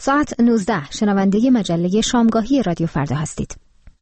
ساعت 19 شنونده مجله شامگاهی رادیو فردا هستید.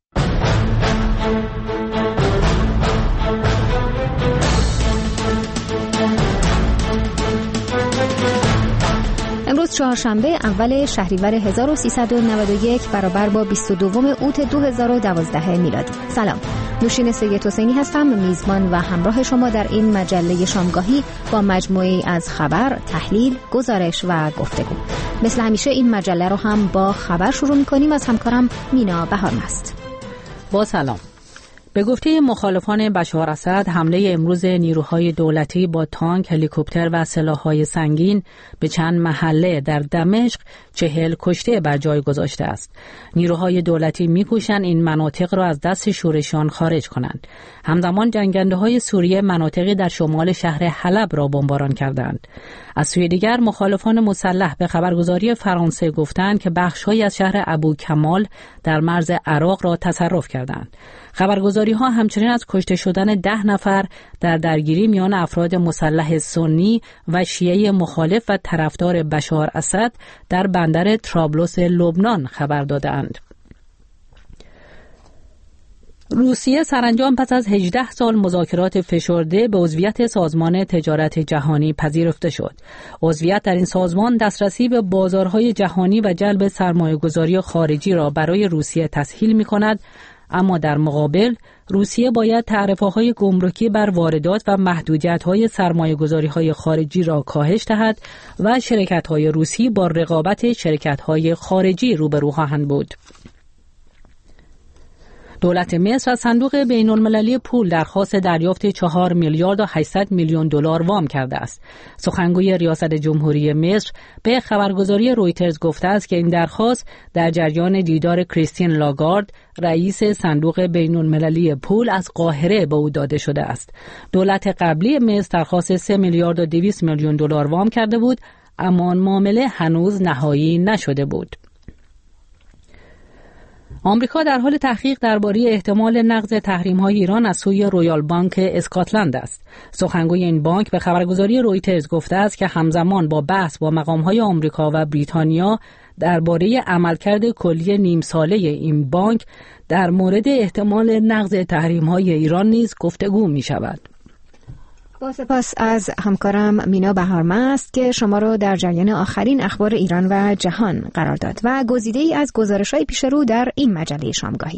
امروز چهارشنبه اول شهریور 1391 برابر با 22 اوت 2012 میلادی. سلام، نوشین سید حسینی هستم، میزبان و همراه شما در این مجله شامگاهی با مجموعی از خبر، تحلیل، گزارش و گفتگو. مثل همیشه این مجله رو هم با خبر شروع می‌کنیم. از همکارم مینا بهارمست. با سلام. به گفته مخالفان بشار اسد، حمله امروز نیروهای دولتی با تانک، هلیکوپتر و سلاح‌های سنگین به چند محله در دمشق 40 کشته بر جای گذاشته است. نیروهای دولتی می‌کوشند این مناطق را از دست شورشیان خارج کنند. همزمان جنگنده‌های سوریه مناطقی در شمال شهر حلب را بمباران کردند. از سوی دیگر مخالفان مسلح به خبرگزاری فرانسه گفتند که بخش‌هایی از شهر ابو کمال در مرز عراق را تصرف کردند. خبرگزاری‌ها همچنین از کشته شدن 10 نفر در درگیری میان افراد مسلح سنی و شیعه مخالف و طرفدار بشار اسد در بندر طرابلس لبنان خبر دادند. روسیه سرانجام پس از 18 سال مذاکرات فشرده به عضویت سازمان تجارت جهانی پذیرفته شد. عضویت در این سازمان دسترسی به بازارهای جهانی و جلب سرمایه‌گذاری خارجی را برای روسیه تسهیل می‌کند، اما در مقابل روسیه باید تعرفه‌های گمرکی بر واردات و محدودیت‌های سرمایه‌گذاری‌های خارجی را کاهش دهد و شرکت‌های روسی با رقابت شرکت‌های خارجی روبرو خواهند بود. دولت مصر از صندوق بین‌المللی پول درخواست دریافت 4 میلیارد و 800 میلیون دلار وام کرده است. سخنگوی ریاست جمهوری مصر به خبرگزاری رویترز گفته است که این درخواست در جریان دیدار کریستین لاگارد، رئیس صندوق بین‌المللی پول، از قاهره به او داده شده است. دولت قبلی مصر درخواست 3 میلیارد و 200 میلیون دلار وام کرده بود، اما آن معامله هنوز نهایی نشده بود. آمریکا در حال تحقیق درباره احتمال نقض تحریم‌های ایران از سوی رویال بانک اسکاتلند است. سخنگوی این بانک به خبرگزاری رویترز گفته است که همزمان با بحث با مقام‌های آمریکا و بریتانیا درباره عملکرد کلی نیم ساله این بانک در مورد احتمال نقض تحریم‌های ایران نیز گفتگو می‌شود. با سپاس از همکارم مینا بهارمست که شما رو در جریان آخرین اخبار ایران و جهان قرار داد و گزیده‌ای از گزارش‌های پیش رو در این مجله شامگاهی.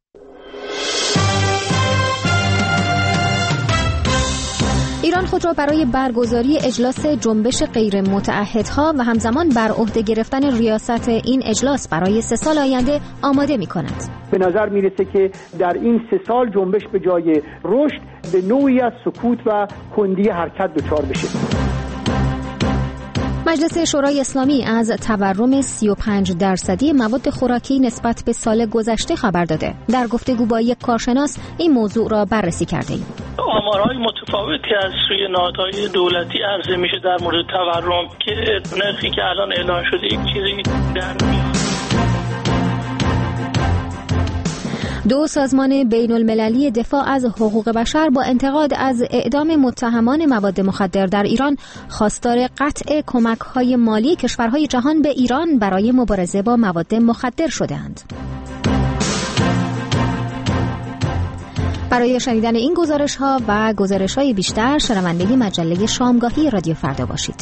ایران خود را برای برگزاری اجلاس جنبش غیر متعهدها و همزمان بر عهده گرفتن ریاست این اجلاس برای 3 سال آینده آماده می‌کند. به نظر میرسه که در این 3 سال جنبش به جای رشد به نوعی از سکوت و کندی حرکت دچار بشه. مجلس شورای اسلامی از تورم 35% مواد خوراکی نسبت به سال گذشته خبر داده. در گفتگو با یک کارشناس این موضوع را بررسی کرده ایم. آمارهای متفاوتی از سوی نهادهای دولتی عرضه میشه در مورد تورم که نرخی که الان اعلان شده یک چیزی در میاد. 2 سازمان بین‌المللی دفاع از حقوق بشر با انتقاد از اعدام متهمان مواد مخدر در ایران خواستار قطع کمک‌های مالی کشورهای جهان به ایران برای مبارزه با مواد مخدر شده‌اند. برای شنیدن این گزارش‌ها و گزارش‌های بیشتر شنونده مجله شامگاهی رادیو فردا باشید.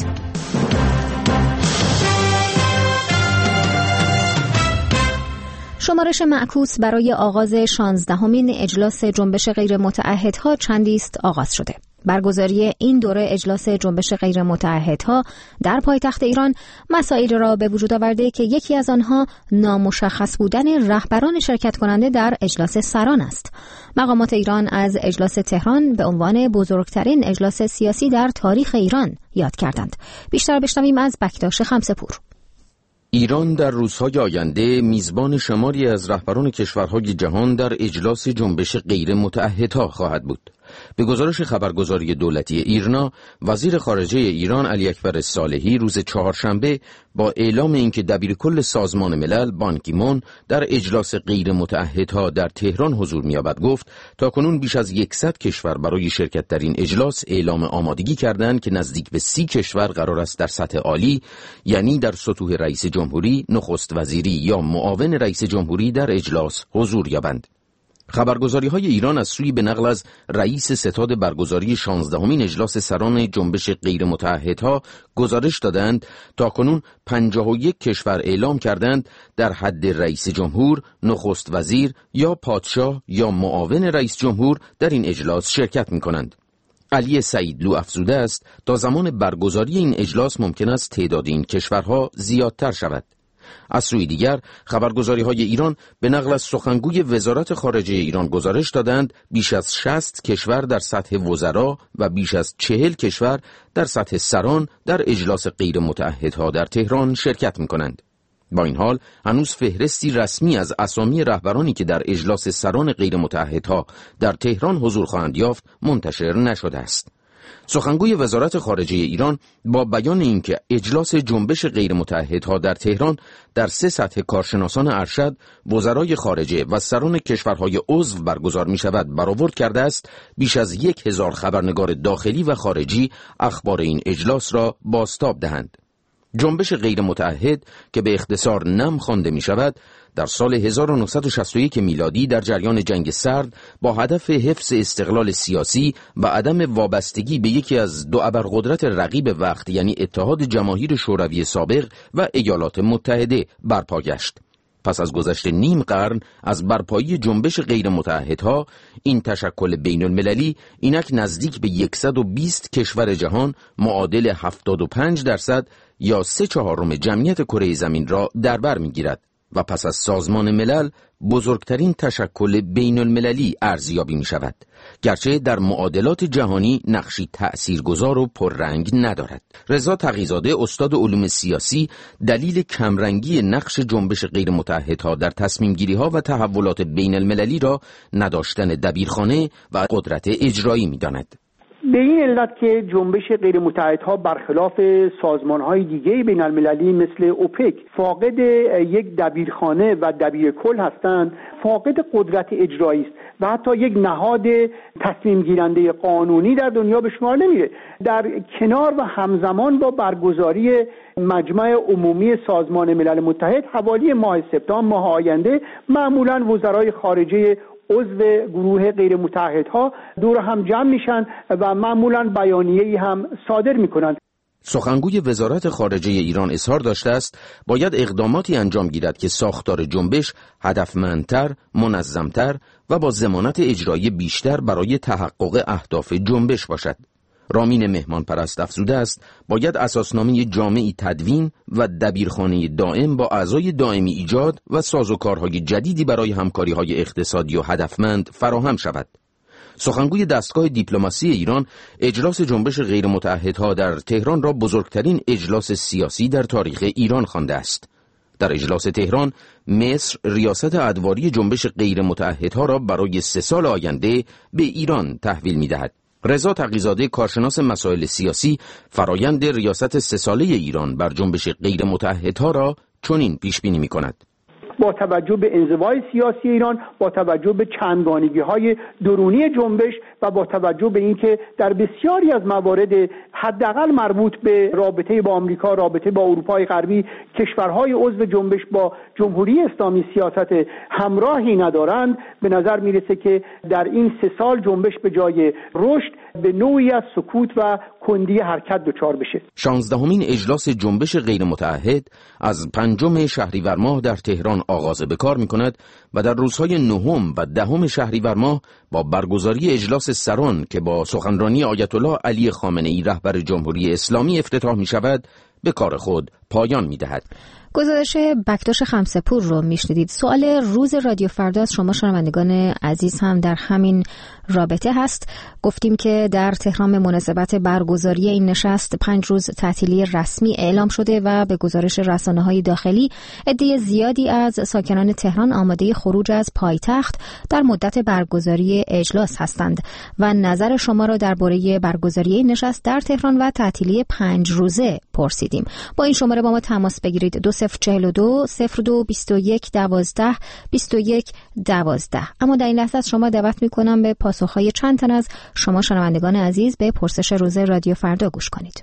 شمارش معکوس برای آغاز 16مین اجلاس جنبش غیر متعهدها چندی است آغاز شده. برگزاری این دوره اجلاس جنبش غیر متعهدها در پایتخت ایران مسائل را به وجود آورده که یکی از آنها نامشخص بودن رهبران شرکت کننده در اجلاس سران است. مقامات ایران از اجلاس تهران به عنوان بزرگترین اجلاس سیاسی در تاریخ ایران یاد کردند. بیشتر بشنویم از بکتاش خمسه‌پور. ایران در روزهای آینده میزبان شماری از رهبران کشورهای جهان در اجلاس جنبش غیر متعهدها خواهد بود. به گزارش خبرگزاری دولتی ایرنا، وزیر خارجه ایران علی اکبر صالحی روز چهارشنبه با اعلام اینکه دبیرکل سازمان ملل بان کی مون در اجلاس غیر متعهدها در تهران حضور می‌یابد گفت تاکنون بیش از 100 کشور برای شرکت در این اجلاس اعلام آمادگی کردند که نزدیک به 30 کشور قرار است در سطح عالی، یعنی در سطوح رئیس جمهوری، نخست وزیری یا معاون رئیس جمهوری در اجلاس حضور یابند. خبرگزاری‌های ایران از سوی به نقل از رئیس ستاد برگزاری 16مین اجلاس سران جنبش غیر متعهدها گزارش دادند تاکنون 51 کشور اعلام کردند در حد رئیس جمهور، نخست وزیر یا پادشاه یا معاون رئیس جمهور در این اجلاس شرکت می‌کنند. علی سعیدلو افزوده است تا زمان برگزاری این اجلاس ممکن است تعداد این کشورها زیادتر شود. از سوی دیگر خبرگزاری‌های ایران به نقل از سخنگوی وزارت خارجه ایران گزارش دادند بیش از 60 کشور در سطح وزرا و بیش از 40 کشور در سطح سران در اجلاس غیر متعهدها در تهران شرکت می‌کنند. با این حال هنوز فهرستی رسمی از اسامی رهبرانی که در اجلاس سران غیر متعهدها در تهران حضور خواهند یافت منتشر نشده است. سخنگوی وزارت خارجه ایران با بیان اینکه اجلاس جنبش غیر متعهدها در تهران در 3 سطح کارشناسان ارشد، وزرای خارجه و سران کشورهای عضو برگزار می شود برآورد کرده است بیش از 1000 خبرنگار داخلی و خارجی اخبار این اجلاس را بازتاب دهند. جنبش غیر متعهد که به اختصار نم خوانده می شود در سال 1961 میلادی در جریان جنگ سرد با هدف حفظ استقلال سیاسی و عدم وابستگی به یکی از دو ابرقدرت رقیب وقت یعنی اتحاد جماهیر شوروی سابق و ایالات متحده برپا گشت. پس از گذشت نیم قرن از برپایی جنبش غیر متعهدها، این تشکل بین المللی اینک نزدیک به 120 کشور جهان معادل 75% یا 3/4 جمعیت کره زمین را در بر می‌گیرد و پس از سازمان ملل بزرگترین تشکل بین المللی ارزیابی می شود، گرچه در معادلات جهانی نقشی تأثیرگذار و پررنگ ندارد. رضا تقی‌زاده استاد علوم سیاسی دلیل کمرنگی نقش جنبش غیر متعهدها در تصمیم گیری ها و تحولات بین المللی را نداشتن دبیرخانه و قدرت اجرایی می داند. به این علت که جنبش غیر متعهدها برخلاف سازمان‌های دیگه بین المللی مثل اوپک فاقد یک دبیرخانه و دبیرکل هستند، فاقد قدرت اجرایی است و حتی یک نهاد تصمیم گیرنده قانونی در دنیا به شمار نمیره. در کنار و همزمان با برگزاری مجمع عمومی سازمان ملل متحد حوالی ماه سپتامبر ماه آینده معمولاً وزرای خارجه عضو گروه غیر متعهدها دور هم جمع میشن و معمولاً بیانیه‌ای هم صادر میکنند. سخنگوی وزارت خارجه ایران اظهار داشته است باید اقداماتی انجام گیرد که ساختار جنبش هدفمندتر، منظمتر و با ضمانت اجرایی بیشتر برای تحقق اهداف جنبش باشد. رامین مهمان پرست افزوده است باید اساسنامه جامعی تدوین و دبیرخانه دائم با اعضای دائمی ایجاد و سازوکارهای جدیدی برای همکاری‌های اقتصادی و هدفمند فراهم شود. سخنگوی دستگاه دیپلماسی ایران اجلاس جنبش غیر متعهدها در تهران را بزرگترین اجلاس سیاسی در تاریخ ایران خوانده است. در اجلاس تهران مصر ریاست ادواری جنبش غیر متعهدها را برای 3 سال آینده به ایران تحویل می‌دهد. رضا تقی‌زاده کارشناس مسائل سیاسی فرایند ریاست 3 ساله ایران بر جنبش غیر متعهدها را چنین پیش بینی می‌کند: با توجه به انزوای سیاسی ایران، با توجه به چندگانگی‌های درونی جنبش و با توجه به اینکه در بسیاری از موارد حداقل مربوط به رابطه با آمریکا، رابطه با اروپای غربی، کشورهای عضو جنبش با جمهوری اسلامی سیاست همراهی ندارند، به نظر میرسه که در این 3 سال جنبش به جای رشد به نوعی از سکوت و کندی حرکت دچار بشه. 16مین اجلاس جنبش غیر متعهد از 5 شهریور ماه در تهران آغاز به کار می‌کند و در روزهای 9 و 10 شهریور ماه با برگزاری اجلاس سران که با سخنرانی آیت الله علی خامنه‌ای رهبر جمهوری اسلامی افتتاح می‌شود به کار خود پایان می‌دهد. گزارش بکتاش خمسه‌پور رو میشنیدید. سوال روز رادیو فردا از شما شنوندگان عزیز هم در همین رابطه هست. گفتیم که در تهران به مناسبت برگزاری این نشست 5 روز تعطیلی رسمی اعلام شده و به گزارش رسانه‌های داخلی عده زیادی از ساکنان تهران آماده خروج از پایتخت در مدت برگزاری اجلاس هستند و نظر شما را درباره برگزاری این نشست در تهران و تعطیلی 5 روزه پرسیدیم. با این شماره با ما تماس بگیرید 2042 02 21 12 21 12. اما در این لحظه از شما دعوت می‌کنم به پاسخ‌های چند تن از شما شنوندگان عزیز به پرسش روز رادیو فردا گوش کنید.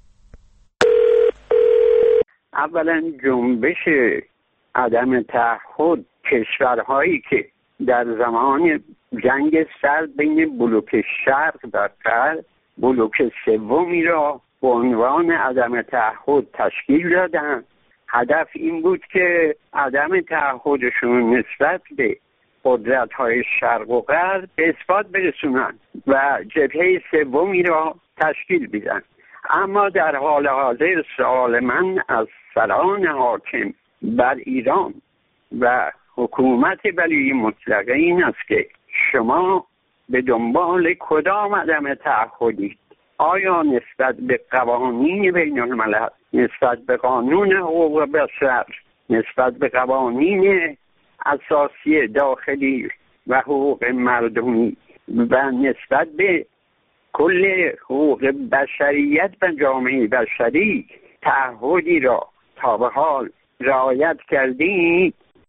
اولا جنبش عدم تعهد کشورهایی که در زمان جنگ سرد بین بلوک شرق و غرب بلوک سومی را به عنوان عدم تعهد تشکیل دادند، هدف این بود که عدم تعهدشون نسبت به قدرت‌های شرق و غرب به اثبات برسونند و جبهه سومی را تشکیل بدن. اما در حال حاضر سوال من از سران حاکم بر ایران و حکومت ولی مطلقه این است که شما به دنبال کدام عدم تعهدید؟ آیا نسبت به قوانین بین الملل، نسبت به قانون حقوق بشر، نسبت به قوانین اساسی داخلی و حقوق مردمی و نسبت به کل حقوق بشریت و جامعه بشری تعهدی را تا به حال رعایت کردید؟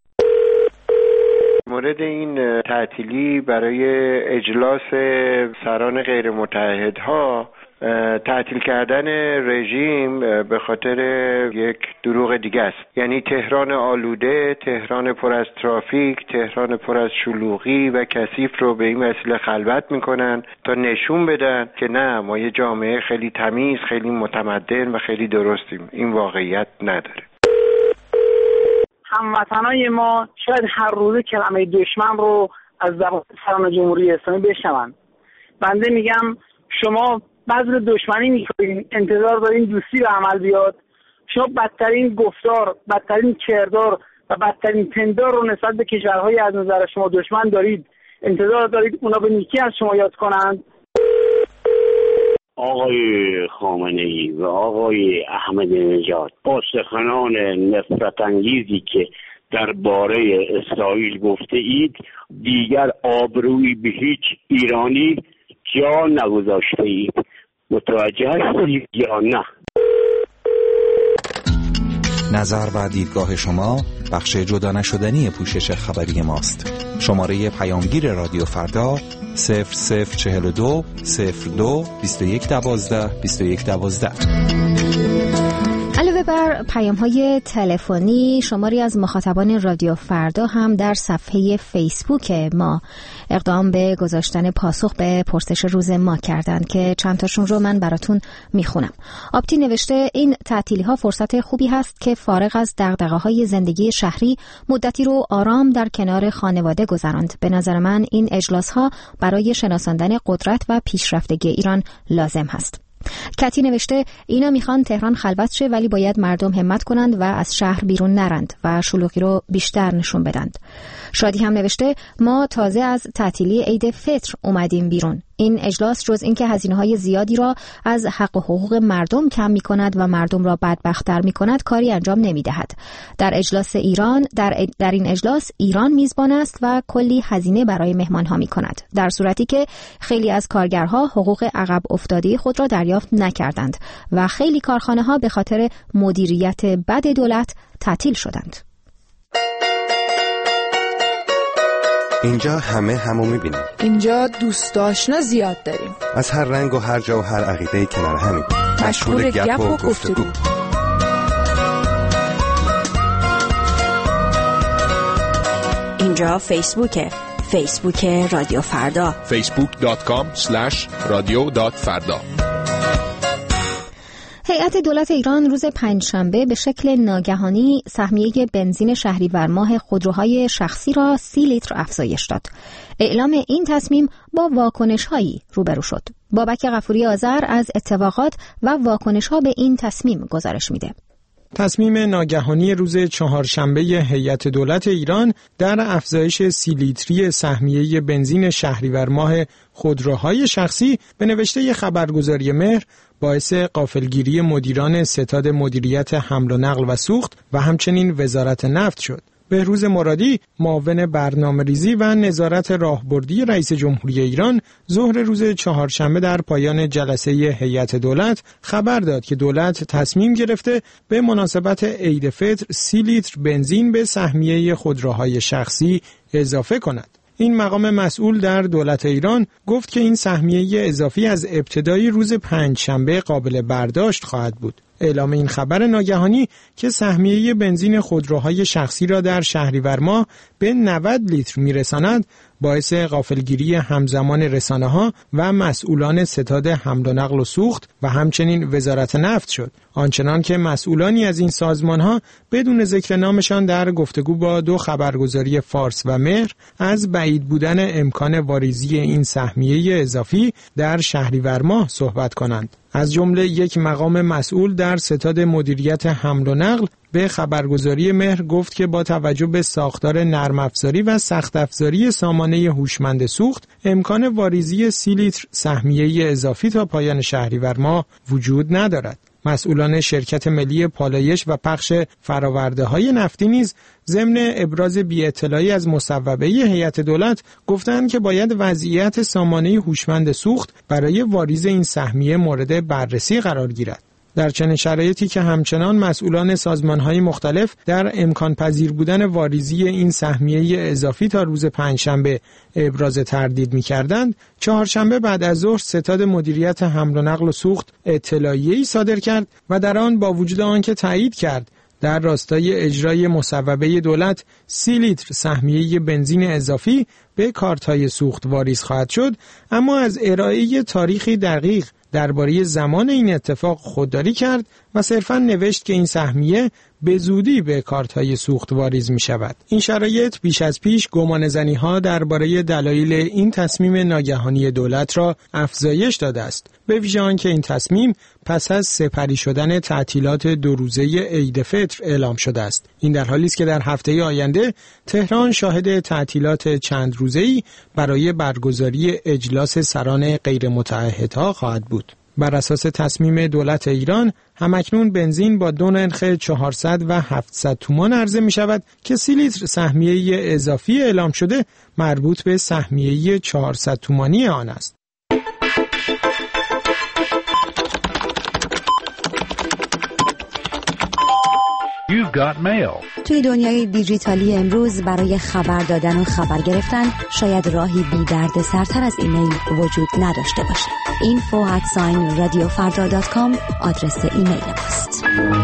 مورد این تعطیلی برای اجلاس سران غیر متحدها، تعطیل کردن رژیم به خاطر یک دروغ دیگه است. یعنی تهران آلوده، تهران پر از ترافیک، تهران پر از شلوغی و کثیف رو به این وسیله خلوت میکنن تا نشون بدن که نه، ما یه جامعه خیلی تمیز، خیلی متمدن و خیلی درستیم. این واقعیت نداره. هموطنای ما شاید هر روز کلمه دشمن رو از زبان سران جمهوری اسلامی بشنون. بنده میگم شما بذر دشمنی میکنین، انتظار دارین دوستی به عمل بیاد. شما بدترین گفتار، بدترین کردار و بدترین پندار رو نسبت به کشورهای از نظر شما دشمن دارید. انتظار دارید اونا به نیکی از شما یاد کنند. آقای خامنه‌ای و آقای احمدی نژاد با سخنان نفرت انگیزی که درباره اسرائیل گفته اید دیگر آبرویی به هیچ ایرانی جا نگذاشته اید. متوجه هستید یا نه؟ نظر و دیدگاه شما بخش جدا نشدنی پوشش خبری ماست. شماره پیامگیر رادیو فردا 0042 02 21 12 21 12. علاوه بر پیام‌های تلفنی، شماری از مخاطبان رادیو فردا هم در صفحه فیسبوک ما اقدام به گذاشتن پاسخ به پرسش روز ما کردند که چند تاشون رو من براتون میخونم. آبتی نوشته این تعطیلی‌ها فرصت خوبی هست که فارغ از دغدغه‌های زندگی شهری مدتی رو آرام در کنار خانواده گذراند. به نظر من این اجلاس‌ها برای شناساندن قدرت و پیشرفتگی ایران لازم هست. کتی نوشته اینا میخوان تهران خلوت شه ولی باید مردم همت کنند و از شهر بیرون نرند و شلوغی رو بیشتر نشون بدند. شادی هم نوشته ما تازه از تعطیلی عید فطر اومدیم بیرون. این اجلاس جز اینکه هزینه‌های زیادی را از حق و حقوق مردم کم می‌کند و مردم را بدبخت‌تر می‌کند کاری انجام نمی‌دهد. در اجلاس ایران در این اجلاس ایران میزبان است و کلی هزینه برای مهمان‌ها می‌کند. در صورتی که خیلی از کارگرها حقوق عقب افتاده خود را دریافت نکردند و خیلی کارخانه‌ها به خاطر مدیریت بد دولت تعطیل شدند. اینجا همو میبینیم. اینجا دوست آشنا زیاد داریم. از هر رنگ و هر جا و هر عقیده کنار همیم. مشغول گپ و گفتگو. اینجا فیسبوک رادیو فردا. facebook.com/radio.farda. هیئت دولت ایران روز پنجشنبه به شکل ناگهانی سهمیه بنزین شهریور ماه خودروهای شخصی را 30 لیتر افزایش داد. اعلام این تصمیم با واکنش‌هایی روبرو شد. بابک غفوری آذر از اتفاقات و واکنش‌ها به این تصمیم گزارش میده. تصمیم ناگهانی روز چهارشنبه هیئت دولت ایران در افزایش 30 لیتری سهمیه بنزین شهریور ماه خودروهای شخصی به نوشته خبرگزاری مهر باعث غافلگیری مدیران ستاد مدیریت حمل و نقل و سوخت و همچنین وزارت نفت شد. بهروز مرادی، معاون برنامه‌ریزی و نظارت راهبردی رئیس جمهوری ایران، ظهر روز چهارشنبه در پایان جلسه هیئت دولت خبر داد که دولت تصمیم گرفته به مناسبت عید فطر 30 لیتر بنزین به سهمیه خودروهای شخصی اضافه کند. این مقام مسئول در دولت ایران گفت که این سهمیه اضافی از ابتدای روز پنجشنبه قابل برداشت خواهد بود. اعلام این خبر ناگهانی که سهمیه بنزین خودروهای شخصی را در شهریور ماه به 90 لیتر میرساند باعث غافلگیری همزمان رسانه‌ها و مسئولان ستاد حمل و نقل و سوخت و همچنین وزارت نفت شد، آنچنان که مسئولانی از این سازمان‌ها بدون ذکر نامشان در گفتگو با دو خبرگزاری فارس و مهر از بعید بودن امکان واریزی این سهمیه اضافی در شهریور ماه صحبت کنند. از جمله یک مقام مسئول در ستاد مدیریت حمل و نقل به خبرگزاری مهر گفت که با توجه به ساختار نرم افزاری و سخت افزاری سامانه هوشمند سوخت امکان واریزی 30 لیتر سهمیه اضافی تا پایان شهریور ماه وجود ندارد. مسئولان شرکت ملی پالایش و پخش فرآورده‌های نفتی نیز ضمن ابراز بی‌اطلاعی از مصوبه هیئت دولت گفتند که باید وضعیت سامانه هوشمند سوخت برای واریز این سهمیه مورد بررسی قرار گیرد. در چنین شرایطی که همچنان مسئولان سازمان‌های مختلف در امکان پذیر بودن واریزی این سهمیه اضافی تا روز پنجشنبه ابراز تردید می‌کردند، چهارشنبه بعد از ظهر ستاد مدیریت حمل و نقل و سوخت اطلاعیه‌ای صادر کرد و در آن با وجود آنکه تایید کرد در راستای اجرای مصوبه دولت 30 لیتر سهمیه بنزین اضافی به کارت‌های سوخت واریز خواهد شد، اما از ارائه تاریخی دقیق درباره زمان این اتفاق خودداری کرد و صرفاً نوشت که این سهمیه به زودی به کارت‌های سوخت واریز می شود. این شرایط بیش از پیش گمانه‌زنی‌ها درباره دلایل این تصمیم ناگهانی دولت را افزایش داده است، به ویژه آنکه این تصمیم پس از سپری شدن تعطیلات 2 روزه عید فطر اعلام شده است. این در حالی است که در هفته آینده تهران شاهد تعطیلات چند روزه‌ای برای برگزاری اجلاس سران غیر متعهدها خواهد بود. بر اساس تصمیم دولت ایران همکنون بنزین با 2 نرخ 400 و 700 تومان عرضه می شود که 30 لیتر سهمیه اضافی اعلام شده مربوط به سهمیه 400 تومانی آن است. You've got mail. توی دنیای دیجیتالی امروز برای خبر دادن و خبر گرفتن شاید راهی بی درد سرتر از ایمیل وجود نداشته باشه. info@radiofarda.com آدرس ایمیل ماست.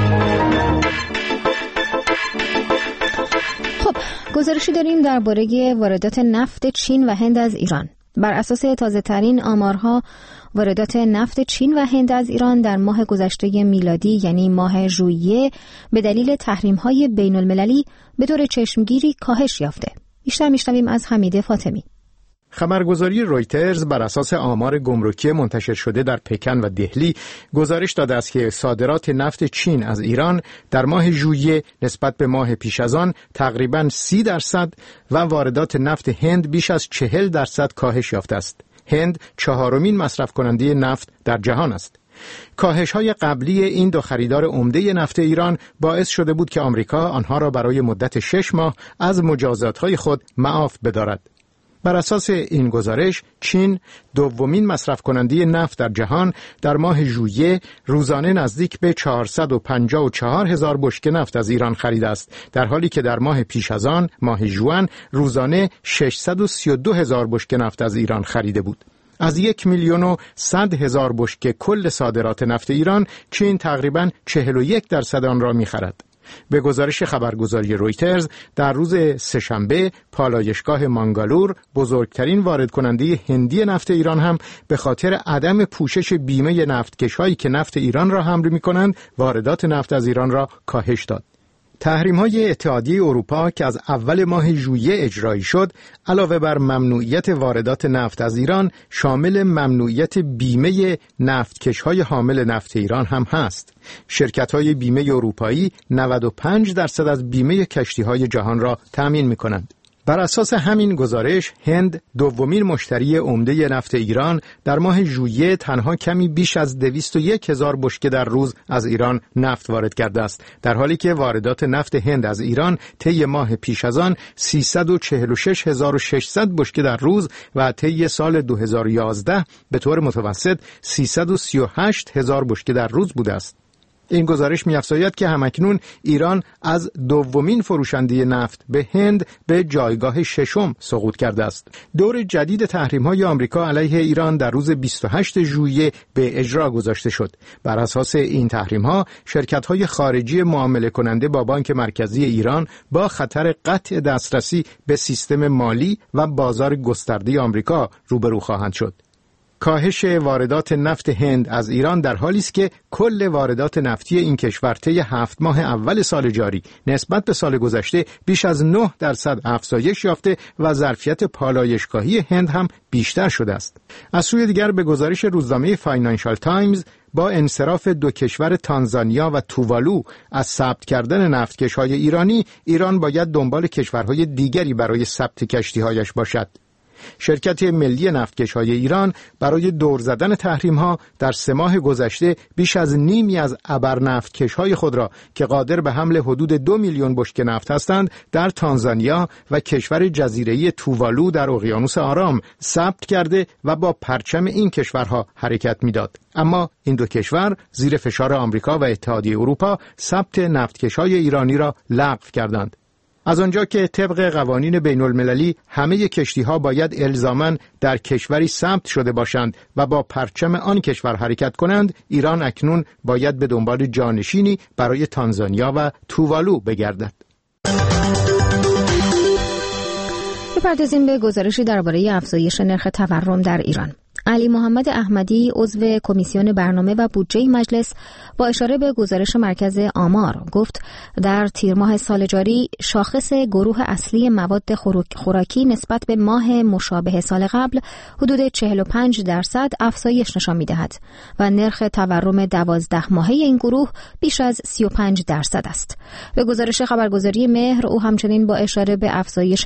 خب، گزارشی داریم درباره واردات نفت چین و هند از ایران. بر اساس تازه‌ترین آمارها، واردات نفت چین و هند از ایران در ماه گذشته میلادی یعنی ماه ژوئیه به دلیل تحریم‌های بین‌المللی به طور چشمگیری کاهش یافته. بیشتر میشنویم از حمیده فاطمی. خبرگزاری رویترز بر اساس آمار گمرکی منتشر شده در پکن و دهلی گزارش داده است که صادرات نفت چین از ایران در ماه ژوئیه نسبت به ماه پیش از آن تقریباً 30% و واردات نفت هند بیش از 40% کاهش یافته است. هند 4مین مصرف کننده نفت در جهان است. کاهش‌های قبلی این دو خریدار عمده نفت ایران باعث شده بود که آمریکا آنها را برای مدت 6 ماه از مجازات‌های خود معاف بدارد. بر اساس این گزارش، چین 2مین مصرف کننده نفت در جهان در ماه ژوئیه روزانه نزدیک به 454,000 بشکه نفت از ایران خریده است، در حالی که در ماه پیش از آن، ماه ژوئن، روزانه 632,000 بشکه نفت از ایران خریده بود. از 1,100,000 بشکه کل صادرات نفت ایران، چین تقریباً 41% آن را می‌خرد. به گزارش خبرگزاری رویترز، در روز سه‌شنبه پالایشگاه مانگالور، بزرگترین وارد کننده هندی نفت ایران، هم به خاطر عدم پوشش بیمه نفتکش‌هایی که نفت ایران را حمل می‌کنند، واردات نفت از ایران را کاهش داد. تحریم‌های اتحادیه اروپا که از اول ماه ژوئیه اجرایی شد، علاوه بر ممنوعیت واردات نفت از ایران، شامل ممنوعیت بیمه نفتکش‌های حامل نفت ایران هم هست. شرکت‌های بیمه اروپایی 95% از بیمه کشتی‌های جهان را تأمین می‌کنند. بر اساس همین گزارش، هند دومین مشتری عمده نفت ایران در ماه ژوئیه تنها کمی بیش از 201,000 بشکه در روز از ایران نفت وارد کرده است، در حالی که واردات نفت هند از ایران طی ماه پیش از آن 346,600 بشکه در روز و طی سال 2011 به طور متوسط 338,000 بشکه در روز بوده است. این گزارش می‌افزاید که همکنون ایران از دومین فروشنده نفت به هند به جایگاه ششم سقوط کرده است. دور جدید تحریم‌های آمریکا علیه ایران در روز 28 ژوئیه به اجرا گذاشته شد. بر اساس این تحریم‌ها، شرکت‌های خارجی معامله کننده با بانک مرکزی ایران با خطر قطع دسترسی به سیستم مالی و بازار گسترده آمریکا روبرو خواهند شد. کاهش واردات نفت هند از ایران در حالی است که کل واردات نفتی این کشور طی 7 ماه اول سال جاری نسبت به سال گذشته بیش از 9% افزایش یافته و ظرفیت پالایشگاهی هند هم بیشتر شده است. از سوی دیگر به گزارش روزنامه فاینانشال تایمز، با انصراف دو کشور تانزانیا و تووالو از ثبت کردن نفتکش‌های ایرانی، ایران باید دنبال کشورهای دیگری برای ثبت کشتی‌هایش باشد. شرکت ملی نفتکش‌های ایران برای دور زدن تحریم‌ها در 3 ماه گذشته بیش از نیمی از ابر نفتکش‌های خود را که قادر به حمل حدود 2 میلیون بشکه نفت هستند در تانزانیا و کشور جزیره‌ای تووالو در اقیانوس آرام ثبت کرده و با پرچم این کشورها حرکت می‌داد. اما این دو کشور زیر فشار آمریکا و اتحادیه اروپا ثبت نفتکش‌های ایرانی را لغو کردند. از آنجا که طبق قوانین بین المللی همه کشتی‌ها باید الزاماً در کشوری ثبت شده باشند و با پرچم آن کشور حرکت کنند، ایران اکنون باید به دنبال جانشینی برای تانزانیا و تووالو بگردد. بپردازیم به گزارشی درباره افزایش نرخ تورم در ایران. علی محمد احمدی، عضو کمیسیون برنامه و بودجه مجلس، با اشاره به گزارش مرکز آمار گفت در تیر ماه سال جاری شاخص گروه اصلی مواد خوراکی نسبت به ماه مشابه سال قبل حدود 45% افزایش نشان می‌دهد و نرخ تورم 12 ماهه این گروه بیش از 35% است. به گزارش خبرگزاری مهر، او همچنین با اشاره به افزایش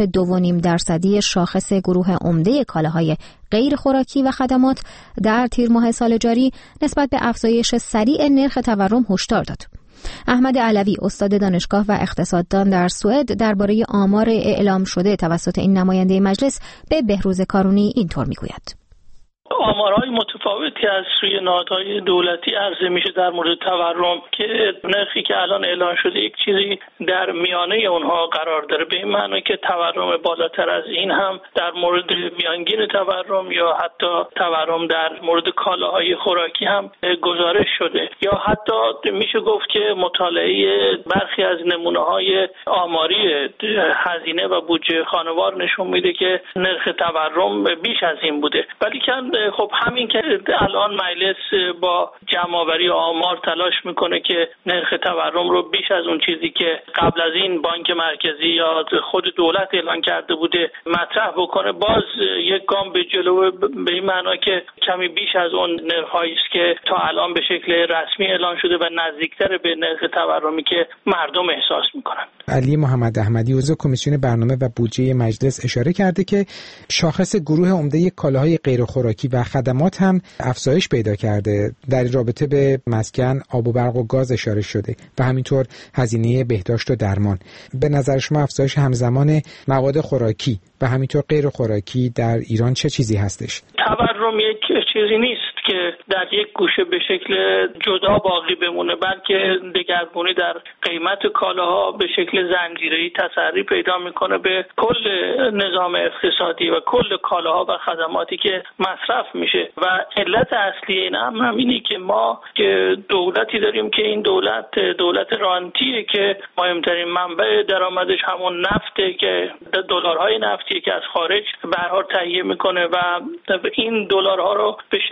2.5% شاخص گروه عمده کالاهای غیر خوراکی و خدمات در تیر ماه سال جاری نسبت به افزایش سریع نرخ تورم هشدار داد. احمد علوی، استاد دانشگاه و اقتصاددان در سوئد، درباره آمار اعلام شده توسط این نماینده مجلس به بهروز کارونی اینطور میگوید: آمارهای متفاوتی از سوی نهادهای دولتی عرضه میشه در مورد تورم که نرخی که الان اعلان شده یک چیزی در میانه اونها قرار داره، به این معنی که تورم بالاتر از این هم در مورد میانگین تورم یا حتی تورم در مورد کالاهای خوراکی هم گزارش شده، یا حتی میشه گفت که مطالعه برخی از نمونه‌های آماری هزینه و بودجه خانوار نشون میده که نرخ تورم بیش از این بوده. ولی خب همین که الان مجلس با جمع‌آوری آمار تلاش میکنه که نرخ تورم رو بیش از اون چیزی که قبل از این بانک مرکزی یا خود دولت اعلان کرده بوده مطرح بکنه، باز یک گام به جلو، به این معنا که کمی بیش از اون نرخ‌هایی است که تا الان به شکل رسمی اعلان شده و نزدیکتر به نرخ تورمی که مردم احساس میکنن. علی محمد احمدی، عضو کمیسیون برنامه و بودجه مجلس، اشاره کرده که شاخص گروه عمده کالاهای غیر خوراکی و خدمات هم افزایش پیدا کرده. در رابطه به مسکن، آب و برق و گاز اشاره شده و همینطور هزینه بهداشت و درمان. به نظر شما افزایش همزمان مواد خوراکی و همینطور غیر خوراکی در ایران چه چیزی هستش؟ تورم یک چیزی نیست که در یک گوشه به شکل جدا باقی بمونه، بلکه دگرگونی در قیمت کالاها به شکل زنجیره‌ای تسری پیدا میکنه به کل نظام اقتصادی و کل کالاها و خدماتی که مصرف میشه. و علت اصلی این هم اینه که ما که دولتی داریم که این دولت رانتیه که مهمترین منبع درآمدش همون نفته که دلارهای نفتیه که از خارج به هر حال تهیه میکنه و این دلارها رو به شکل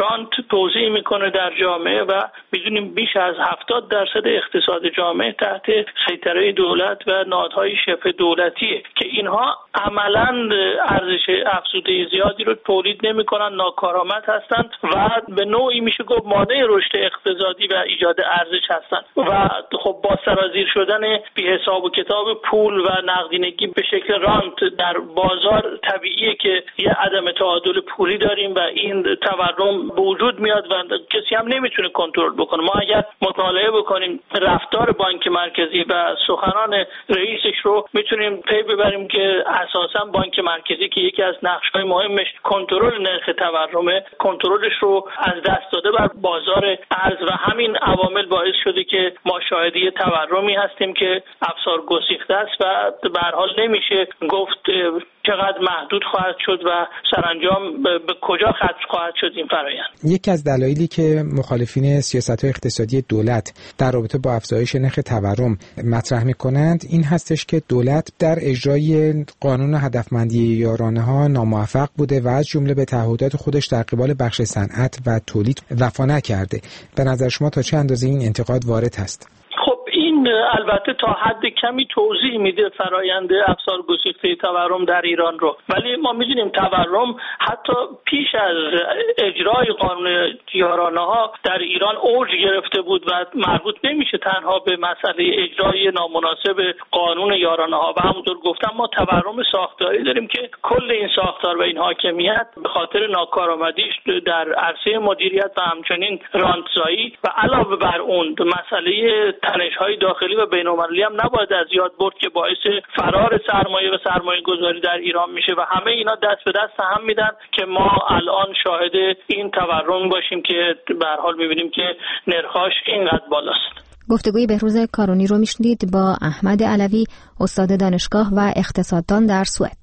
رانت توزیع میکنه در جامعه و میدونیم بیش از 70% اقتصاد جامعه تحت سیطره دولت و نهادهای شبه دولتیه که اینها عملاً ارزش افزوده زیادی رو تولید نمیکنن، ناکارآمد هستند و به نوعی میشه گفت مانع رشد اقتصادی و ایجاد ارزش هستند و خب با سرازیر شدن بی‌حساب و کتاب پول و نقدینگی به شکل رانت در بازار طبیعیه که یه عدم تعادل پولی داریم و این تورم به وجود میاد و کسی هم نمیتونه کنترل بکنه. ما اگر مطالعه بکنیم رفتار بانک مرکزی و سخنان رئیسش رو میتونیم پی ببریم که اساسا بانک مرکزی که یکی از نقش‌های مهمش کنترل نرخ تورمه، کنترلش رو از دست داده بر بازار ارز و همین عوامل باعث شده که ما شاهد یه تورمی هستیم که افسار گسیخته است و به هر حال نمیشه گفت چقدر محدود خواهد شد و سرانجام به کجا ختم خواهد شد این فرآیند. یکی از دلایلی که مخالفین سیاست‌های اقتصادی دولت در رابطه با افزایش نرخ تورم مطرح می‌کنند این هستش که دولت در اجرای قانون هدفمندی یارانه‌ها ناموفق بوده و از جمله به تعهدات خودش در قبال بخش صنعت و تولید وفا نکرده. به نظر شما تا چه اندازه این انتقاد وارد هست؟ این البته تا حد کمی توضیح میده فرایند افسار گسیخته تورم در ایران رو، ولی ما میدونیم تورم حتی پیش از اجرای قانون یارانه‌ها در ایران اوج گرفته بود و مربوط نمیشه تنها به مسئله اجرای نامناسب قانون یارانه‌ها و همونطور گفتم ما تورم ساختاری داریم که کل این ساختار و این حاکمیت به خاطر ناکارآمدیش در عرصه مدیریت و همچنین رانتزایی و علاوه بر اون مسئله تنش‌های داخلی و بین‌المللی هم نباید از یاد برد که باعث فرار سرمایه و سرمایه گذاری در ایران میشه و همه اینا دست به دست هم میدن که ما الان شاهد این تورم باشیم که به هر حال میبینیم که نرخاش اینقدر بالاست. گفتگوی بهروز کارونی رو میشنید با احمد علوی، استاد دانشگاه و اقتصاددان در سوئد.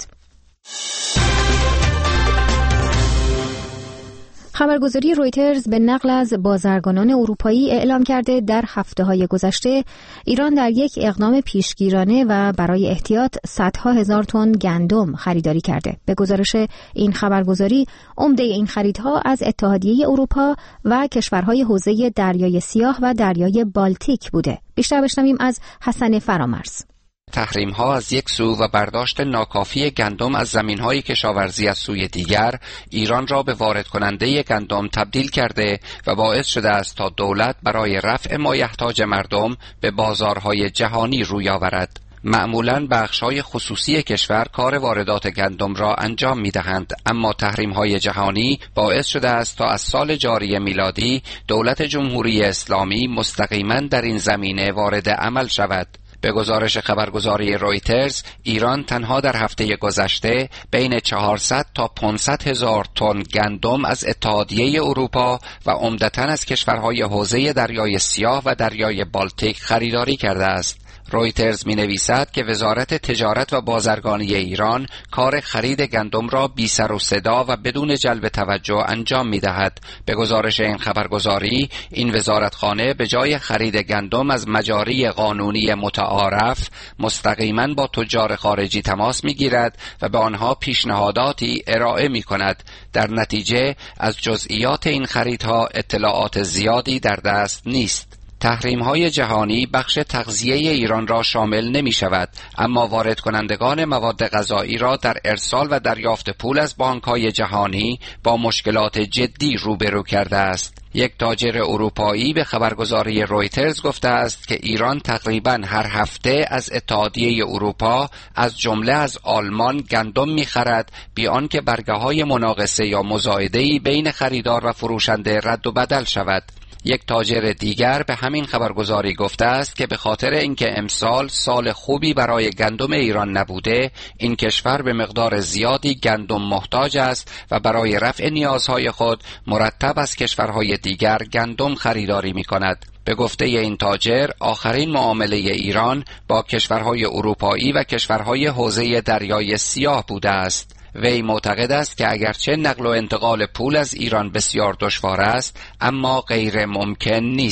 خبرگزاری رویترز به نقل از بازرگانان اروپایی اعلام کرده در هفته‌های گذشته ایران در یک اقدام پیشگیرانه و برای احتیاط صدها هزار تن گندم خریداری کرده. به گزارش این خبرگزاری عمده این خریدها از اتحادیه اروپا و کشورهای حوزه دریای سیاه و دریای بالتیک بوده. بیشتر بشنویم از حسن فرامرز. تحریم‌ها از یک سو و برداشت ناکافی گندم از زمین‌های کشاورزی از سوی دیگر ایران را به وارد کننده گندم تبدیل کرده و باعث شده است تا دولت برای رفع مایحتاج مردم به بازارهای جهانی روی آورد. معمولاً بخش‌های خصوصی کشور کار واردات گندم را انجام می‌دهند، اما تحریم‌های جهانی باعث شده است تا از سال جاری میلادی دولت جمهوری اسلامی مستقیماً در این زمینه وارد عمل شود. به گزارش خبرگزاری رویترز، ایران تنها در هفته گذشته بین 400 تا 500 هزار تن گندم از اتحادیه اروپا و عمدتاً از کشورهای حوزه دریای سیاه و دریای بالتیک خریداری کرده است. رویترز می‌نویسد که وزارت تجارت و بازرگانی ایران کار خرید گندم را بی سر و صدا و بدون جلب توجه انجام می‌دهد. به گزارش این خبرگزاری، این وزارتخانه به جای خرید گندم از مجاری قانونی متعارف مستقیما با تجار خارجی تماس می‌گیرد و به آنها پیشنهاداتی ارائه می‌کند. در نتیجه از جزئیات این خریدها اطلاعات زیادی در دست نیست. تحریم‌های جهانی بخش تغذیه ایران را شامل نمی شود، اما وارد کنندگان مواد غذایی را در ارسال و دریافت پول از بانک‌های جهانی با مشکلات جدی روبرو کرده است. یک تاجر اروپایی به خبرگزاری رویترز گفته است که ایران تقریباً هر هفته از اتحادیه اروپا از جمله از آلمان گندم می‌خرد بی آنکه برگه‌های مناقصه یا مزایده‌ای بین خریدار و فروشنده رد و بدل شود. یک تاجر دیگر به همین خبرگزاری گفته است که به خاطر اینکه امسال سال خوبی برای گندم ایران نبوده، این کشور به مقدار زیادی گندم محتاج است و برای رفع نیازهای خود مرتب از کشورهای دیگر گندم خریداری می‌کند. به گفته این تاجر، آخرین معامله ایران با کشورهای اروپایی و کشورهای حوزه دریای سیاه بوده است. وی معتقد است که اگرچه نقل و انتقال پول از ایران بسیار دشوار است، اما غیر ممکن نیست.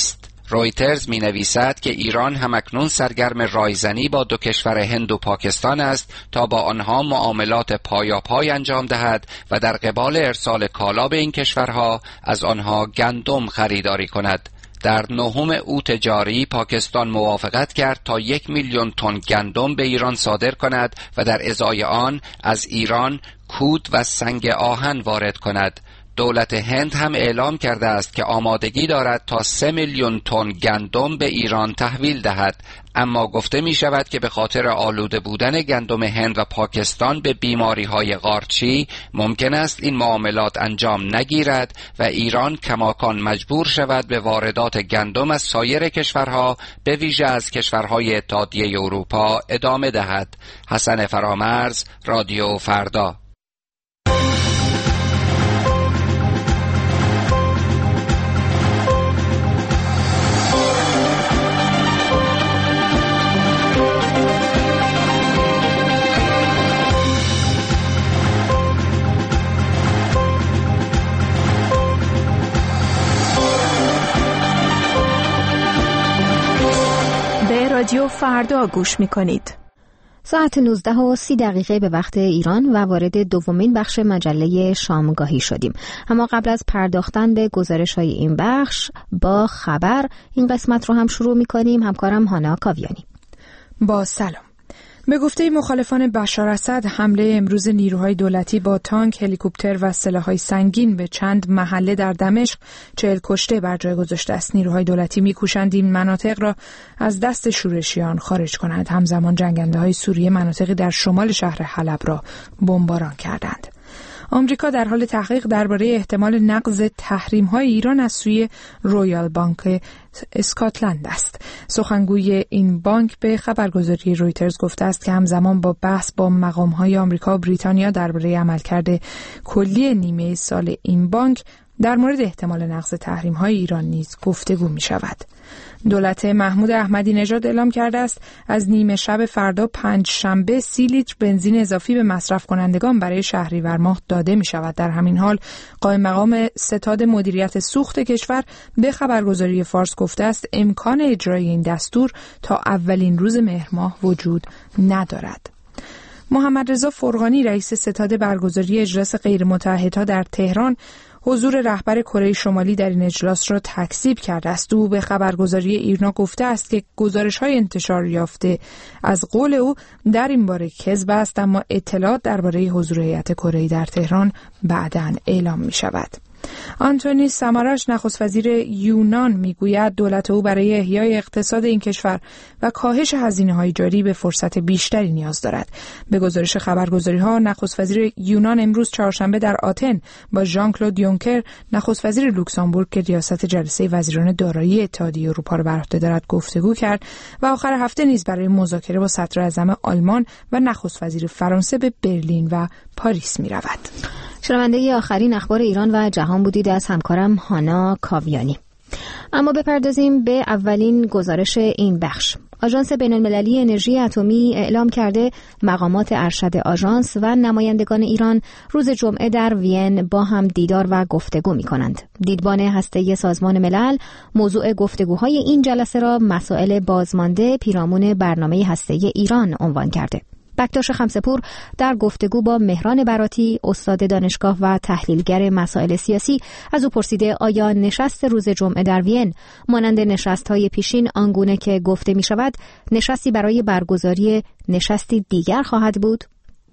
رویترز می نویسد که ایران همکنون سرگرم رایزنی با دو کشور هند و پاکستان است تا با آنها معاملات پایاپای انجام دهد و در قبال ارسال کالا به این کشورها از آنها گندم خریداری کند. در 9 اوت جاری پاکستان موافقت کرد تا 1 میلیون تن گندم به ایران صادر کند و در ازای آن از ایران کود و سنگ آهن وارد کند. دولت هند هم اعلام کرده است که آمادگی دارد تا 3 میلیون تن گندم به ایران تحویل دهد، اما گفته می شود که به خاطر آلوده بودن گندم هند و پاکستان به بیماری های قارچی ممکن است این معاملات انجام نگیرد و ایران کماکان مجبور شود به واردات گندم از سایر کشورها به ویژه از کشورهای اتحادیه اروپا ادامه دهد. حسن فرامرز، رادیو فردا. رادیو فردا گوش می‌کنید. ساعت 19:30 به وقت ایران و وارد دومین بخش مجله شامگاهی شدیم. اما قبل از پرداختن به گزارش‌های این بخش با خبر این قسمت رو هم شروع می‌کنیم. همکارم هانا کاویانی. با سلام. به گفته مخالفان بشار اسد، حمله امروز نیروهای دولتی با تانک، هلیکوپتر و سلاح‌های سنگین به چند محله در دمشق 40 کشته بر جای گذاشته است. نیروهای دولتی می‌کوشند این مناطق را از دست شورشیان خارج کنند. همزمان جنگنده‌های سوریه مناطقی در شمال شهر حلب را بمباران کردند. آمریکا در حال تحقیق درباره احتمال نقض تحریم‌های ایران از سوی رویال بانک اسکاتلند است. سخنگوی این بانک به خبرگزاری رویترز گفته است که همزمان با بحث با مقام‌های آمریکا و بریتانیا درباره عملکرد کلی نیمه سال این بانک در مورد احتمال نقض تحریم‌های ایران نیز گفتگو می‌شود. دولت محمود احمدی نژاد اعلام کرده است از نیمه شب فردا 5 شنبه 30 لیتر بنزین اضافی به مصرف کنندگان برای شهریور ماه داده می شود. در همین حال قائم مقام ستاد مدیریت سوخت کشور به خبرگزاری فارس گفته است امکان اجرای این دستور تا اولین روز مهر ماه وجود ندارد. محمد رضا فرغانی رئیس ستاد برگزاری اجلاس غیرمتعهدها در تهران حضور رهبر کره شمالی در این اجلاس را تکذیب کرده است. او به خبرگزاری ایرنا گفته است که گزارش‌های انتشار یافته از قول او در این باره کذب است، اما اطلاعات درباره حضور هیئت کره‌ای در تهران بعداً اعلام می‌شود. آنتونی ساماراش نخست وزیر یونان میگوید دولت او برای احیای اقتصاد این کشور و کاهش هزینه‌های جاری به فرصت بیشتری نیاز دارد. به گزارش خبرگزاری‌ها نخست وزیر یونان امروز چهارشنبه در آتن با ژان کلود یونکر نخست وزیر لوکزامبورگ که ریاست جلسه وزیران دارایی اتحادیه اروپا را بر عهده دارد گفتگو کرد و آخر هفته نیز برای مذاکره با صدر اعظم آلمان و نخست وزیر فرانسه به برلین و پاریس می‌رود. شنونده آخرین اخبار ایران و جهان بودید از همکارم هانا کاویانی. اما بپردازیم به اولین گزارش این بخش. آژانس بین‌المللی انرژی اتمی اعلام کرده مقامات ارشد آژانس و نمایندگان ایران روز جمعه در وین با هم دیدار و گفتگو می‌کنند. دیدبان هسته‌ای سازمان ملل موضوع گفتگوهای این جلسه را مسائل بازمانده پیرامون برنامه هسته‌ای ایران عنوان کرده. بکتاش خمسه‌پور در گفتگو با مهران براتی استاد دانشگاه و تحلیلگر مسائل سیاسی از او پرسیده آیا نشست روز جمعه در وین مانند نشست‌های پیشین آنگونه که گفته می‌شود نشستی برای برگزاری نشستی دیگر خواهد بود؟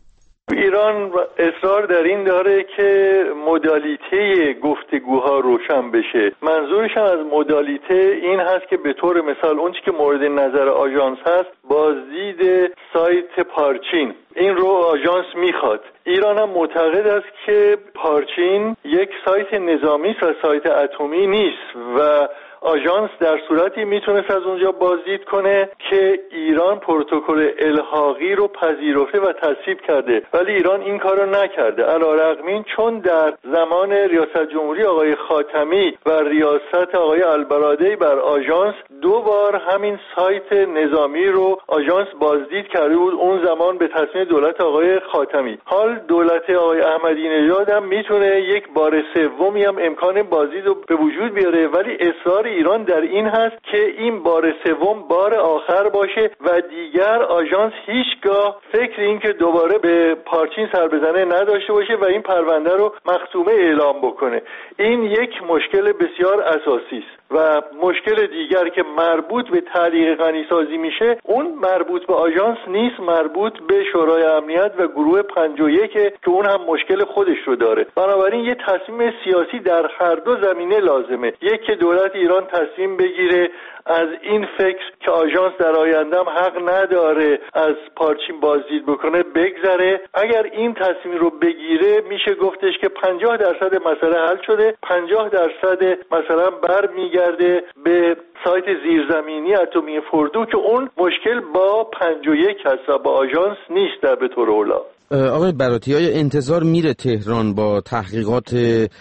ایران اصرار در این داره که مدالیته گفتگوها روشن بشه. منظورش هم از مدالیته این هست که به طور مثال اون چیزی که مورد نظر آژانس هست بازدید سایت پارچین، این رو آژانس میخواد. ایران هم معتقد است که پارچین یک سایت نظامی است و سایت اتمی نیست و آژانس در صورتی میتونست از اونجا بازدید کنه که ایران پروتکل الحاقی رو پذیرفته و تصویب کرده، ولی ایران این کار رو نکرده. علیرغم این چون در زمان ریاست جمهوری آقای خاتمی و ریاست آقای البرادعی بر آژانس 2 بار همین سایت نظامی رو آژانس بازدید کرده بود، اون زمان به تصمیم دولت آقای خاتمی. حال دولت آقای احمدی نژاد هم میتونه یک بار سومی هم امکان بازدید رو به وجود بیاره، ولی اصرار ایران در این هست که این بار سوم بار آخر باشه و دیگر آژانس هیچگاه فکر این که دوباره به پارچین سر بزنه نداشته باشه و این پرونده رو مختومه اعلام بکنه. این یک مشکل بسیار اساسی است. و مشکل دیگر که مربوط به تعلیق غنیسازی میشه، اون مربوط به آژانس نیست، مربوط به شورای امنیت و گروه 51 که اون هم مشکل خودش رو داره. بنابراین یه تصمیم سیاسی در هر دو زمینه لازمه. یک که دولت ایران تصمیم بگیره از این فکر که آژانس در آینده هم حق نداره از پارچین بازدید بکنه بگذره. اگر این تصمیم رو بگیره میشه گفتش که 50% مسئله حل شده، 50% مثلا برمیگرده به سایت زیرزمینی اتمی فردو که اون مشکل با 51 هست، با آژانس نیست در به طور اولا. آقای براتی، آیا انتظار میره تهران با تحقیقات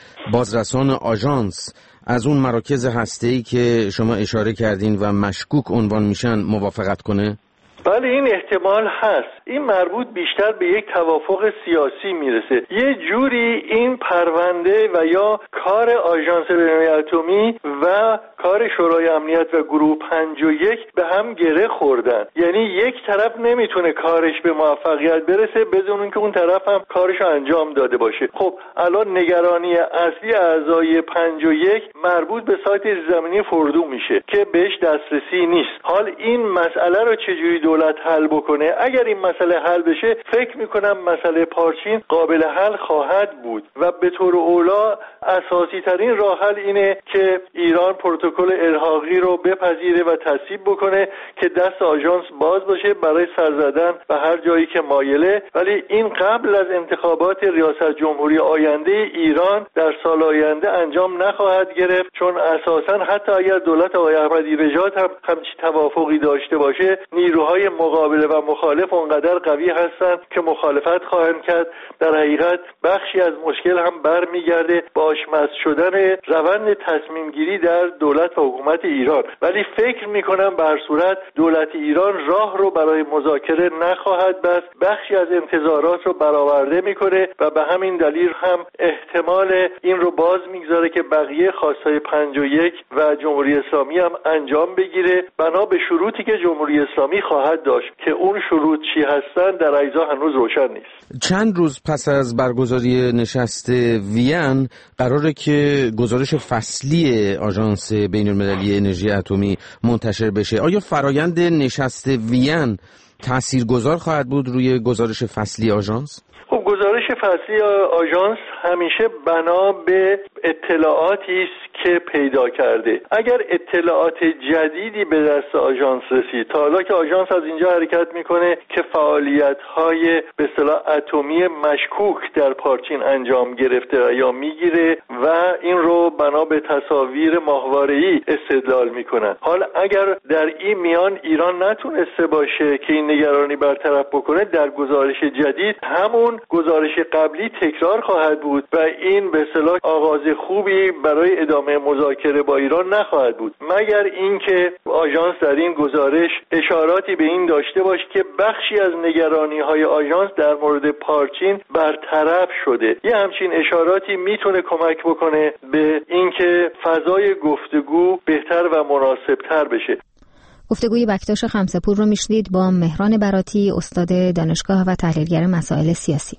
بازرسان آژانس از اون مراکز هسته‌ای که شما اشاره کردین و مشکوک عنوان میشن موافقت کنه؟ بله، این احتمال هست. این مربوط بیشتر به یک توافق سیاسی میرسه. یه جوری این پرونده و یا کار آژانس بین‌المللی اتمی و کار شورای امنیت و گروه 51 به هم گره خوردن. یعنی یک طرف نمیتونه کارش به موفقیت برسه بدون اینکه اون طرف هم کارش انجام داده باشه. خب الان نگرانی اصلی اعضای 51 مربوط به سایت زمینی فردو میشه که بهش دسترسی نیست. حال این مسئله رو چجوری دولت حل بکنه؟ اگر این مسئله حل بشه فکر میکنم مسئله پارچین قابل حل خواهد بود و به طور اولا اساسی ترین راه حل اینه که ایران پروتکل الحاقی رو بپذیره و تصویب بکنه که دست آژانس باز باشه برای سر زدن و هر جایی که مایله. ولی این قبل از انتخابات ریاست جمهوری آینده ایران در سال آینده انجام نخواهد گرفت، چون اساساً حتی اگر دولت آقای احمدی نژاد هم همچین توافقی داشته باشه، نیروهای مقابل و مخالف اونقدر قوی هستند که مخالفت خواهند کرد. در حقیقت بخشی از مشکل هم برمیگرده به آشمز شدن روند تصمیم گیری در دولت و حکومت ایران. ولی فکر میکنم به هر صورت دولت ایران راه رو برای مذاکره نخواهد بست، بخشی از انتظارات رو برآورده میکنه و به همین دلیل هم احتمال این رو باز میگذاره که بقیه خواستای 51 و جمهوری اسلامی هم انجام بگیره بنا به شروطی که جمهوری اسلامی خواهد داشت که اون شروط چی هستن در اجزا هنوز روشن نیست. چند روز پس از برگزاری نشست وین قراره که گزارش فصلی آژانس بین‌المللی انرژی اتمی منتشر بشه. آیا فرایند نشست وین تاثیرگذار خواهد بود روی گزارش فصلی آژانس؟ خب گزارش فصلی آژانس همیشه بنا به اطلاعاتی است که پیدا کرده. اگر اطلاعات جدیدی به دست آژانس رسید، تا حالا که آژانس از اینجا حرکت میکنه که فعالیت‌های به اصطلاح اتمی مشکوک در پارچین انجام گرفته یا میگیره و این رو بنا به تصاویر ماهواره‌ای استدلال میکنن. حال اگر در این میان ایران نتونسته باشه که این نگرانی برطرف بکنه، در گزارش جدید همون گزارش قبلی تکرار خواهد بود و این به اصطلاح آغاز خوبی برای ادامه مذاکره با ایران نخواهد بود، مگر اینکه آژانس در این گزارش اشاراتی به این داشته باشه که بخشی از نگرانی‌های آژانس در مورد پارچین برطرف شده. یه همچین اشاراتی میتونه کمک بکنه به اینکه فضای گفتگو بهتر و مناسب‌تر بشه. گفتگوی بکتاش خمسه‌پور رو میشنید با مهران براتی، استاد دانشگاه و تحلیلگر مسائل سیاسی.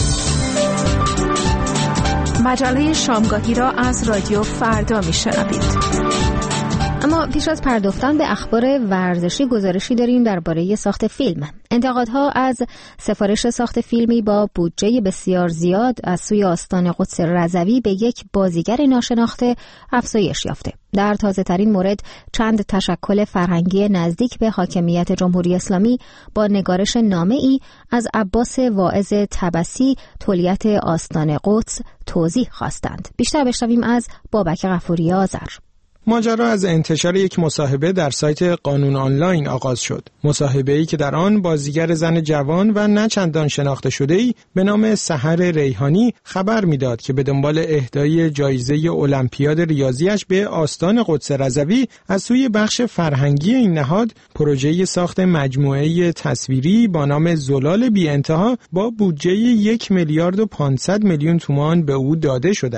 مجله شامگاهی را از رادیو فردا میشنوید. اما پیش از پرداختن به اخبار ورزشی گزارشی داریم درباره ساخت فیلم. انتقادها از سفارش ساخت فیلمی با بودجه بسیار زیاد از سوی آستان قدس رضوی به یک بازیگر ناشناخته افزایش یافته. در تازه ترین مورد چند تشکل فرهنگی نزدیک به حاکمیت جمهوری اسلامی با نگارش نامه‌ای از عباس واعظ طبسی تولیت آستان قدس توضیح خواستند. بیشتر بشنویم از بابک غفوری آذر. ماجرا از انتشار یک مصاحبه در سایت قانون آنلاین آغاز شد. مصاحبه‌ای که در آن بازیگر زن جوان و نه چندان شناخته شده‌ای به نام سحر ریحانی خبر می‌داد که به دنبال اهدای جایزه المپیاد ریاضیش به آستان قدس رضوی از سوی بخش فرهنگی این نهاد پروژه ساخت مجموعه تصویری با نام زلال بی‌انتها با بودجه 1,500,000,000 تومان به او داده شده است.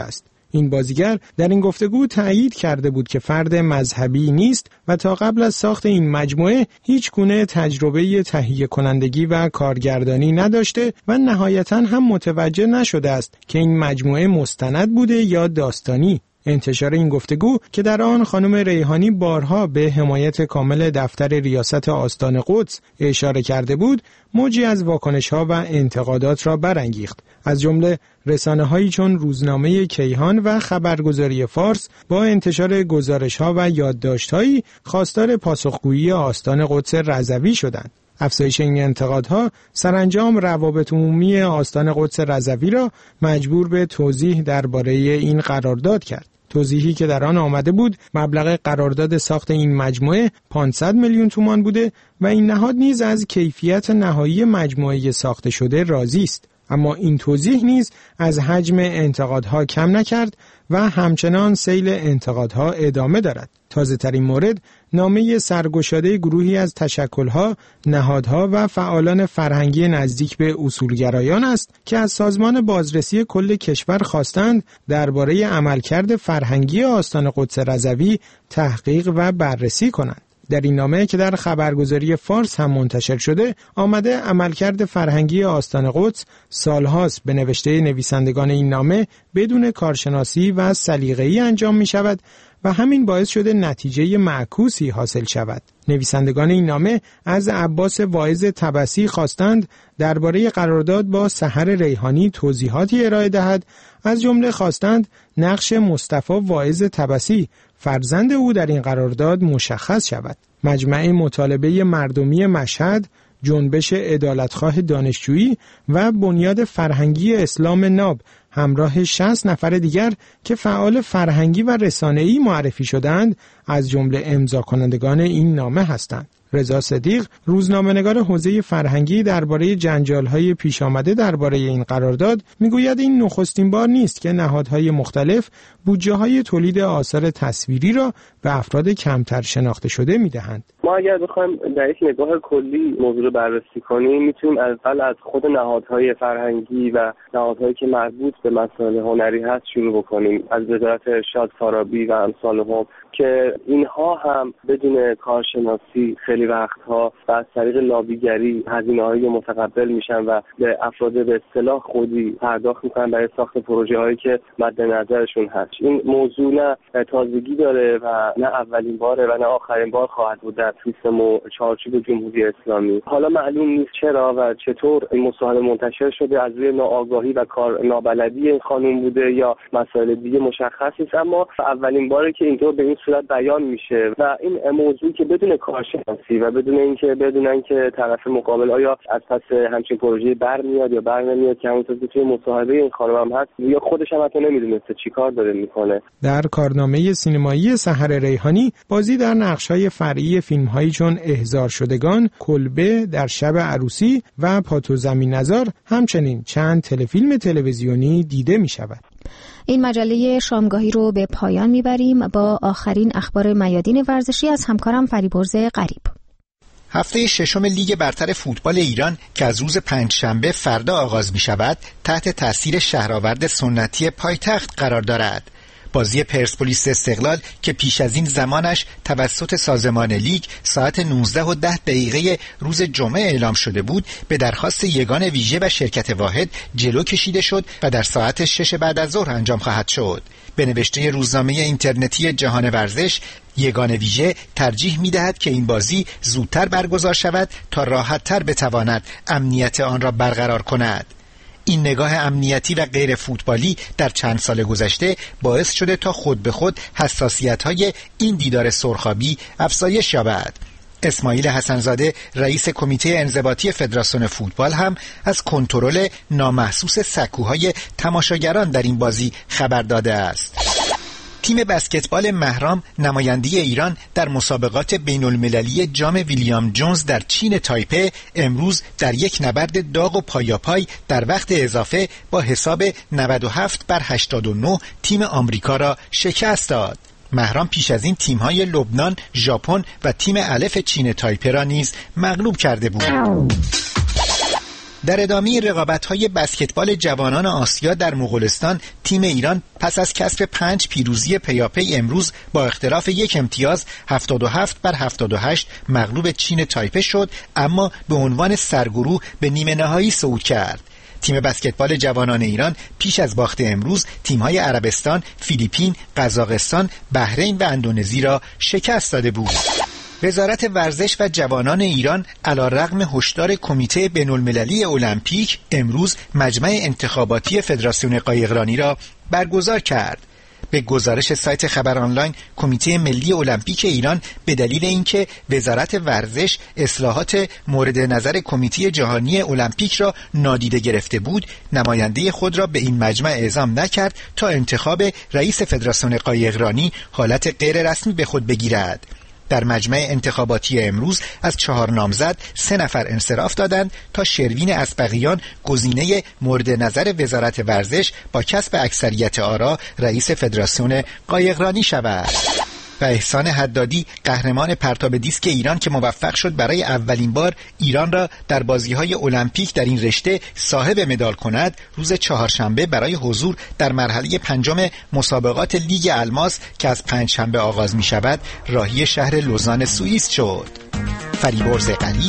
این بازیگر در این گفتگو تأیید کرده بود که فرد مذهبی نیست و تا قبل از ساخت این مجموعه هیچ گونه تجربه تهیه کنندگی و کارگردانی نداشته و نهایتاً هم متوجه نشده است که این مجموعه مستند بوده یا داستانی. انتشار این گفتگو که در آن خانم ریحانی بارها به حمایت کامل دفتر ریاست آستان قدس اشاره کرده بود، موجی از واکنش‌ها و انتقادات را برانگیخت. از جمله رسانه‌هایی چون روزنامه کیهان و خبرگزاری فارس با انتشار گزارش‌ها و یادداشت‌هایی خواستار پاسخگویی آستان قدس رضوی شدند. افزایش این انتقادها سرانجام روابط عمومی آستان قدس رضوی را مجبور به توضیح درباره این قرارداد کرد. توضیحی که در آن آمده بود مبلغ قرارداد ساخت این مجموعه 500 میلیون تومان بوده و این نهاد نیز از کیفیت نهایی مجموعه ساخته شده راضی است. اما این توضیح نیز از حجم انتقادها کم نکرد و همچنان سیل انتقادها ادامه دارد. تازه ترین مورد نامه سرگشاده گروهی از تشکل‌ها، نهادها و فعالان فرهنگی نزدیک به اصولگرایان است که از سازمان بازرسی کل کشور خواستند درباره عملکرد فرهنگی آستان قدس رضوی تحقیق و بررسی کنند. در این نامه که در خبرگزاری فارس هم منتشر شده آمده عملکرد فرهنگی آستان قدس سالهاست به نوشته نویسندگان این نامه بدون کارشناسی و سلیقه‌ای انجام می شود و همین باعث شده نتیجه معکوسی حاصل شود. نویسندگان این نامه از عباس واعظ طبسی خواستند درباره قرارداد با سحر ریحانی توضیحاتی ارائه دهد، از جمله خواستند نقش مصطفی واعظ طبسی فرزند او در این قرارداد مشخص شود. مجمع مطالبه مردمی مشهد، جنبش عدالتخواه دانشجویی و بنیاد فرهنگی اسلام ناب همراه 60 نفر دیگر که فعال فرهنگی و رسانه‌ای معرفی شدند از جمله امضا کنندگان این نامه هستند. رضا صدیق، روزنامه‌نگار حوزه فرهنگی، درباره جنجال‌های پیش آمده درباره این قرارداد میگوید این نخستین بار نیست که نهادهای مختلف بودجه‌های تولید آثار تصویری را به افراد کمتر شناخته شده میدهند. ما اگر بخوایم در یک نگاه کلی موضوع رو بررسی کنیم میتونیم اول از خود نهادهای فرهنگی و نهادهایی که مربوط به مسائل هنری هست شروع بکنیم، از وزارت ارشاد، فارابی و امثالهم، که اینها هم بدون کارشناسی خیلی وقتها و از طریق لابیگری هزینه‌های متقبل میشن و به افراد به اصطلاح خودی پرداخت میکنن برای ساخت پروژه‌هایی که مد نظرشون هست. این موضوع نه تازگی داره و نه اولین باره و نه آخرین بار خواهد بود در سیستم و چارچوب جمهوری اسلامی. حالا معلوم نیست چرا و چطور این مصاحبه منتشر شده، از روی ناآگاهی و کار نابلدی این خانم بوده یا مسائل دیگه مشخص نیست، اما اولین باره که اینطور به این صورت بیان میشه و این موضوعی که بدون کارشناسی و بدون اینکه بدونن که طرف مقابل آیا از پس همچین پروژه‌ای برمیاد یا برنمیاد، که همونطور که توی مصاحبه این خانم هم هست یا خودش هم حتی نمیدونسته چیکار داره میکنه. در کارنامه سینمایی سحر ریحانی بازی در نقش‌های فرعی فیلم‌هایی چون احضار شدگان، کلبه، در شب عروسی و پاتو زمین نزار، همچنین چند تلفیلم تلویزیونی دیده می‌شود. این مجله شامگاهی رو به پایان میبریم با آخرین اخبار میادین ورزشی از همکارم فریبرز قریب. هفته ششم لیگ برتر فوتبال ایران که از روز پنجشنبه فردا آغاز می شود تحت تاثیر شهرآورد سنتی پایتخت قرار دارد. بازی پرسپولیس استقلال که پیش از این زمانش توسط سازمان لیگ ساعت 19:10 روز جمعه اعلام شده بود، به درخواست یگان ویژه و شرکت واحد جلو کشیده شد و در ساعت 6 بعد از ظهر انجام خواهد شد. به نوشته روزنامه اینترنتی جهان ورزش، یگان ویژه ترجیح می‌دهد که این بازی زودتر برگزار شود تا راحت‌تر بتواند امنیت آن را برقرار کند. این نگاه امنیتی و غیر فوتبالی در چند سال گذشته باعث شده تا خود به خود حساسیت‌های این دیدار سرخابی افزایش یابد. اسماعیل حسنزاده رئیس کمیته انضباطی فدراسیون فوتبال هم از کنترل نامحسوس سکوهای تماشاگران در این بازی خبر داده است. تیم بسکتبال مهرام نماینده ایران در مسابقات بین المللی جام ویلیام جونز در چین تایپه امروز در یک نبرد داغ و پایاپای در وقت اضافه با حساب 97-89 تیم آمریکا را شکست داد. مهرام پیش از این تیم‌های لبنان، ژاپن و تیم الف چین تایپه را نیز مغلوب کرده بود. در ادامه رقابت‌های بسکتبال جوانان آسیا در مغولستان، تیم ایران پس از کسب 5 پیروزی پیاپی امروز با اختلاف 1 امتیاز 77-78 مغلوب چین تایپه شد، اما به عنوان سرگروه به نیمه نهایی صعود کرد. تیم بسکتبال جوانان ایران پیش از باخت امروز تیم‌های عربستان، فیلیپین، قزاقستان، بحرین و اندونزی را شکست داده بود. وزارت ورزش و جوانان ایران علی‌رغم هشدار کمیته بین‌المللی المپیک امروز مجمع انتخاباتی فدراسیون قایقرانی را برگزار کرد. به گزارش سایت خبر آنلاین، کمیته ملی المپیک ایران به دلیل اینکه وزارت ورزش اصلاحات مورد نظر کمیته جهانی المپیک را نادیده گرفته بود، نماینده خود را به این مجمع اعزام نکرد تا انتخاب رئیس فدراسیون قایقرانی حالت غیر رسمی به خود بگیرد. در مجمع انتخاباتی امروز از 4 نامزد 3 نفر انصراف دادند تا شروین اسبقیان گزینه مورد نظر وزارت ورزش با کسب اکثریت آرا رئیس فدراسیون قایقرانی شود. و احسان حدادی قهرمان پرتاب دیسک ایران که موفق شد برای اولین بار ایران را در بازی‌های المپیک در این رشته صاحب مدال کند، روز چهارشنبه برای حضور در مرحله 5 مسابقات لیگ الماس که از پنجشنبه آغاز می‌شود راهی شهر لوزان سوئیس شد. فریبرز قلی